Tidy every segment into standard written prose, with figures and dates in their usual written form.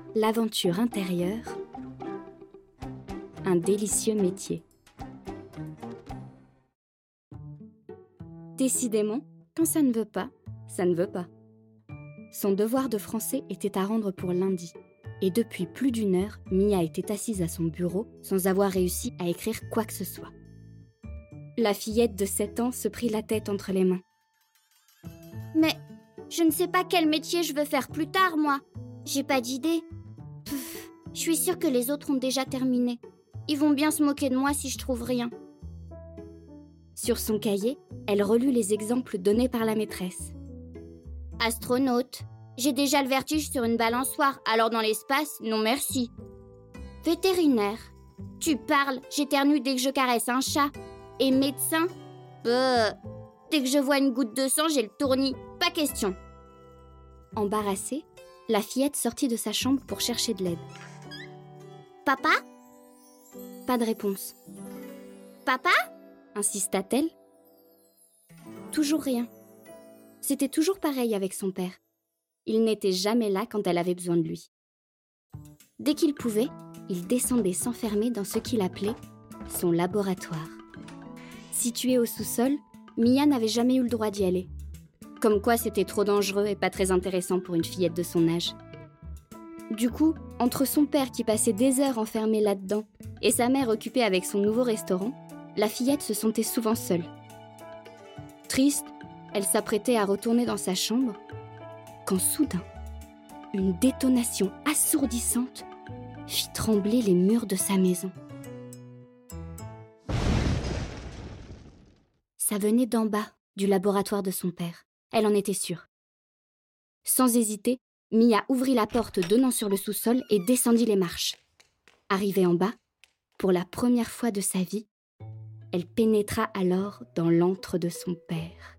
L'aventure intérieure, un délicieux métier. Décidément, quand ça ne veut pas, ça ne veut pas. Son devoir de français était à rendre pour lundi. Et depuis plus d'1 heure, Mia était assise à son bureau sans avoir réussi à écrire quoi que ce soit. La fillette de 7 ans se prit la tête entre les mains. Mais je ne sais pas quel métier je veux faire plus tard, moi. J'ai pas d'idée. Je suis sûre que les autres ont déjà terminé. Ils vont bien se moquer de moi si je trouve rien. Sur son cahier, elle relut les exemples donnés par la maîtresse. Astronaute. J'ai déjà le vertige sur une balançoire, alors dans l'espace, non merci. Vétérinaire. Tu parles, j'éternue dès que je caresse un chat. Et médecin. Dès que je vois une goutte de sang, j'ai le tournis. Pas question. Embarrassée, la fillette sortit de sa chambre pour chercher de l'aide. Papa ? Pas de réponse. Papa ? Insista-t-elle. Toujours rien. C'était toujours pareil avec son père. Il n'était jamais là quand elle avait besoin de lui. Dès qu'il pouvait, il descendait s'enfermer dans ce qu'il appelait son laboratoire. Situé au sous-sol, Mia n'avait jamais eu le droit d'y aller. Comme quoi c'était trop dangereux et pas très intéressant pour une fillette de son âge. Du coup, entre son père qui passait des heures enfermé là-dedans et sa mère occupée avec son nouveau restaurant, la fillette se sentait souvent seule. Triste, elle s'apprêtait à retourner dans sa chambre quand soudain, une détonation assourdissante fit trembler les murs de sa maison. Ça venait d'en bas, du laboratoire de son père. Elle en était sûre. Sans hésiter, Mia ouvrit la porte donnant sur le sous-sol et descendit les marches. Arrivée en bas, pour la première fois de sa vie, elle pénétra alors dans l'antre de son père.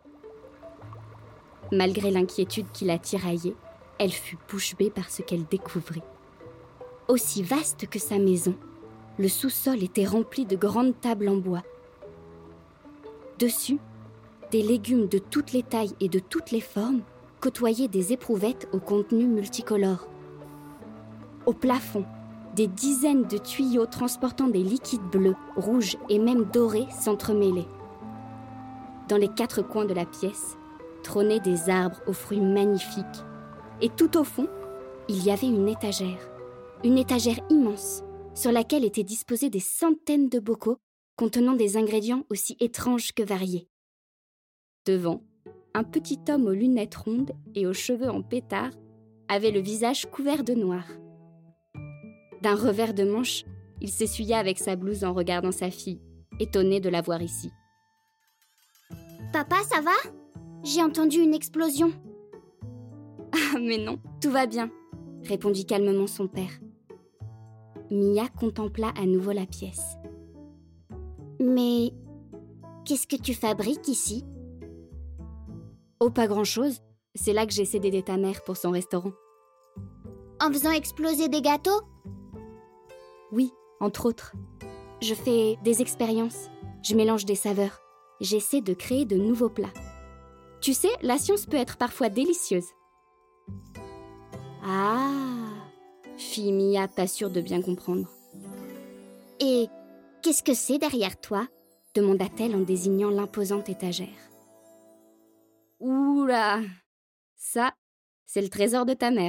Malgré l'inquiétude qui la tiraillait, elle fut bouche bée par ce qu'elle découvrit. Aussi vaste que sa maison, le sous-sol était rempli de grandes tables en bois. Dessus, des légumes de toutes les tailles et de toutes les formes côtoyaient des éprouvettes au contenu multicolore. Au plafond, des dizaines de tuyaux transportant des liquides bleus, rouges et même dorés s'entremêlaient. Dans les 4 coins de la pièce, trônaient des arbres aux fruits magnifiques. Et tout au fond, il y avait une étagère immense, sur laquelle étaient disposés des centaines de bocaux contenant des ingrédients aussi étranges que variés. Devant, un petit homme aux lunettes rondes et aux cheveux en pétard avait le visage couvert de noir. D'un revers de manche, il s'essuya avec sa blouse en regardant sa fille, étonné de la voir ici. « Papa, ça va ? J'ai entendu une explosion. » « Ah, mais non, tout va bien, » répondit calmement son père. Mia contempla à nouveau la pièce. « Mais qu'est-ce que tu fabriques ici ? » Oh, pas grand-chose. C'est là que j'ai cédé d'aider ta mère pour son restaurant. En faisant exploser des gâteaux ? Oui, entre autres. Je fais des expériences. Je mélange des saveurs. J'essaie de créer de nouveaux plats. Tu sais, la science peut être parfois délicieuse. Ah, fit Mia, pas sûre de bien comprendre. Et qu'est-ce que c'est derrière toi ? Demanda-t-elle en désignant l'imposante étagère. Oula, ça, c'est le trésor de ta mère.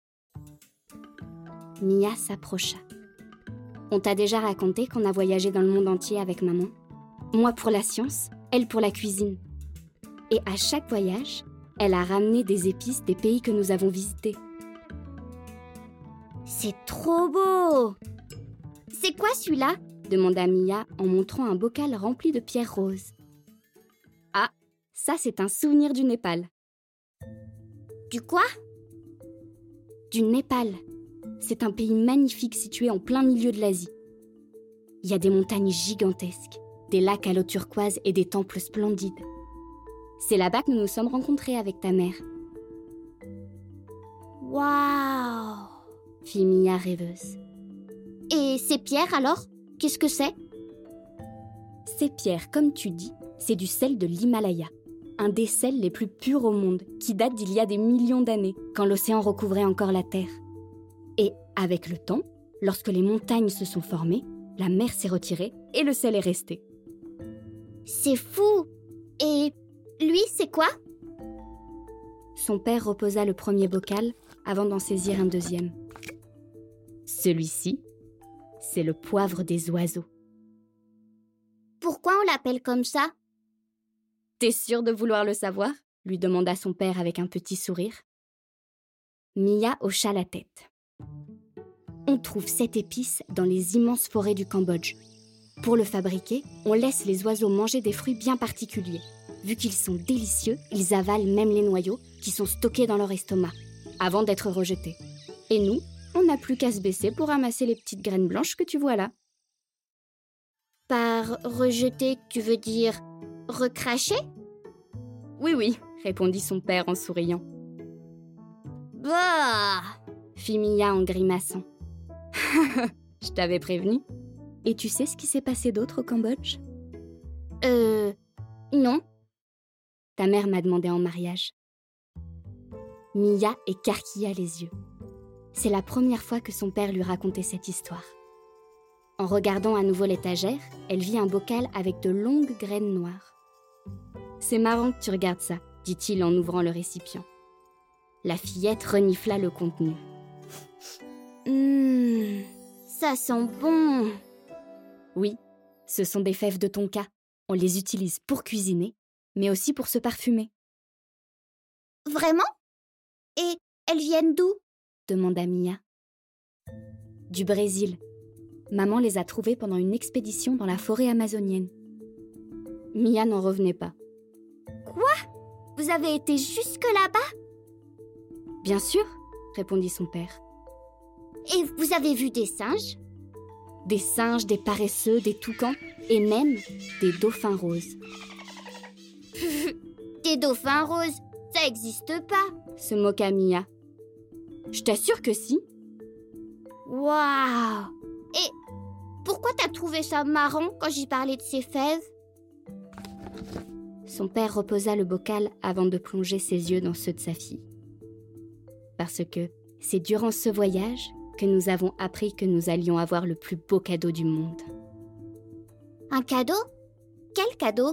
Mia s'approcha. On t'a déjà raconté qu'on a voyagé dans le monde entier avec maman ? Moi pour la science, elle pour la cuisine. Et à chaque voyage, elle a ramené des épices des pays que nous avons visités. C'est trop beau ! C'est quoi celui-là ? Demanda Mia en montrant un bocal rempli de pierres roses. Ah, ça c'est un souvenir du Népal. Du quoi ? Du Népal. C'est un pays magnifique situé en plein milieu de l'Asie. Il y a des montagnes gigantesques, des lacs à l'eau turquoise et des temples splendides. C'est là-bas que nous nous sommes rencontrés avec ta mère. Waouh ! Fit Mia rêveuse. Et ces pierres alors ? Qu'est-ce que c'est ? Ces pierres, comme tu dis, c'est du sel de l'Himalaya. Un des sels les plus purs au monde, qui date d'il y a des millions d'années, quand l'océan recouvrait encore la terre. Et avec le temps, lorsque les montagnes se sont formées, la mer s'est retirée et le sel est resté. C'est fou! Et lui, c'est quoi? Son père reposa le premier bocal avant d'en saisir un deuxième. Celui-ci, c'est le poivre des oiseaux. Pourquoi on l'appelle comme ça? T'es sûr de vouloir le savoir? Lui demanda son père avec un petit sourire. Mia hocha la tête. On trouve cette épice dans les immenses forêts du Cambodge. Pour le fabriquer, on laisse les oiseaux manger des fruits bien particuliers. Vu qu'ils sont délicieux, ils avalent même les noyaux qui sont stockés dans leur estomac, avant d'être rejetés. Et nous, on n'a plus qu'à se baisser pour ramasser les petites graines blanches que tu vois là. Par rejeter, tu veux dire recracher? Oui, répondit son père en souriant. Bah! Fit Mia en grimaçant. Je t'avais prévenu. Et tu sais ce qui s'est passé d'autre au Cambodge? Non. Ta mère m'a demandé en mariage. Mia écarquilla les yeux. C'est la première fois que son père lui racontait cette histoire. En regardant à nouveau l'étagère, elle vit un bocal avec de longues graines noires. « C'est marrant que tu regardes ça, » dit-il en ouvrant le récipient. La fillette renifla le contenu. Ça sent bon. Oui, ce sont des fèves de tonka. On les utilise pour cuisiner, mais aussi pour se parfumer. Vraiment? Et elles viennent d'où? Demanda Mia. Du Brésil. Maman les a trouvées pendant une expédition dans la forêt amazonienne. Mia n'en revenait pas. Quoi? Vous avez été jusque là-bas? Bien sûr, répondit son père. Et vous avez vu des singes? Des singes, des paresseux, des toucans et même des dauphins roses. Des dauphins roses, ça existe pas, se moqua Mia. Je t'assure que si. Waouh! Et pourquoi t'as trouvé ça marrant quand j'y parlais de ces fèves? Son père reposa le bocal avant de plonger ses yeux dans ceux de sa fille. Parce que c'est durant ce voyage que nous avons appris que nous allions avoir le plus beau cadeau du monde. Un cadeau? Quel cadeau?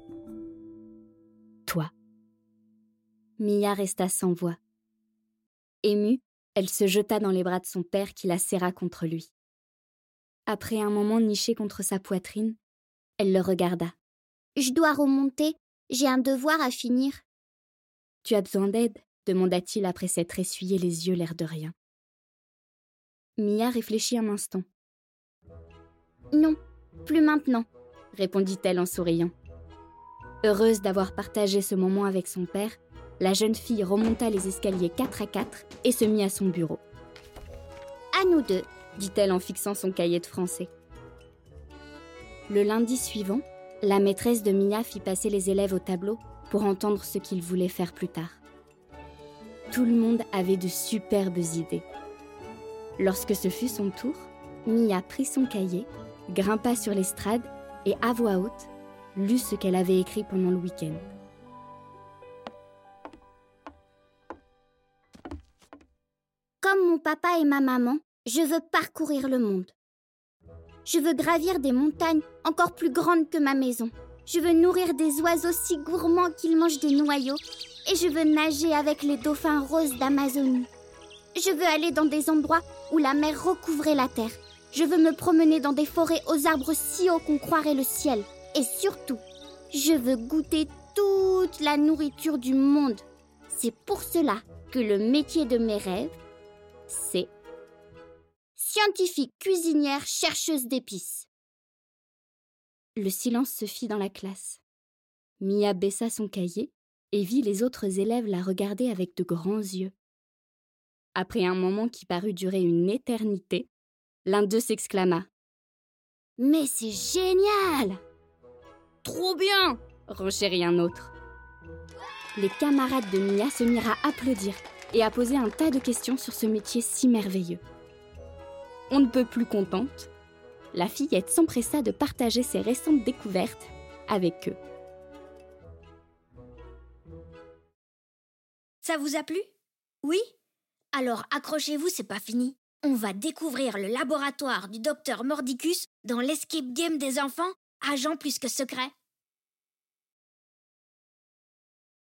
Toi. Mia resta sans voix. Émue, elle se jeta dans les bras de son père qui la serra contre lui. Après un moment niché contre sa poitrine, elle le regarda. Je dois remonter, j'ai un devoir à finir. Tu as besoin d'aide? Demanda-t-il après s'être essuyé les yeux l'air de rien. Mia réfléchit un instant. Non, plus maintenant, répondit-elle en souriant. Heureuse d'avoir partagé ce moment avec son père, la jeune fille remonta les escaliers 4 à 4 et se mit à son bureau. À nous deux, dit-elle en fixant son cahier de français. Le lundi suivant, la maîtresse de Mia fit passer les élèves au tableau pour entendre ce qu'ils voulaient faire plus tard. Tout le monde avait de superbes idées. Lorsque ce fut son tour, Mia prit son cahier, grimpa sur l'estrade et à voix haute, lut ce qu'elle avait écrit pendant le week-end. Comme mon papa et ma maman, je veux parcourir le monde. Je veux gravir des montagnes encore plus grandes que ma maison. Je veux nourrir des oiseaux si gourmands qu'ils mangent des noyaux. Et je veux nager avec les dauphins roses d'Amazonie. Je veux aller dans des endroits où la mer recouvrait la terre. Je veux me promener dans des forêts aux arbres si hauts qu'on croirait le ciel. Et surtout, je veux goûter toute la nourriture du monde. C'est pour cela que le métier de mes rêves, c'est scientifique cuisinière chercheuse d'épices. Le silence se fit dans la classe. Mia baissa son cahier et vit les autres élèves la regarder avec de grands yeux. Après un moment qui parut durer une éternité, l'un d'eux s'exclama. « Mais c'est génial !»« Trop bien !» renchérit un autre. Les camarades de Mia se mirent à applaudir et à poser un tas de questions sur ce métier si merveilleux. On ne peut plus contente, la fillette s'empressa de partager ses récentes découvertes avec eux. Ça vous a plu? Oui? Alors accrochez-vous, c'est pas fini. On va découvrir le laboratoire du docteur Mordicus dans l'escape game des enfants, agent plus que secret.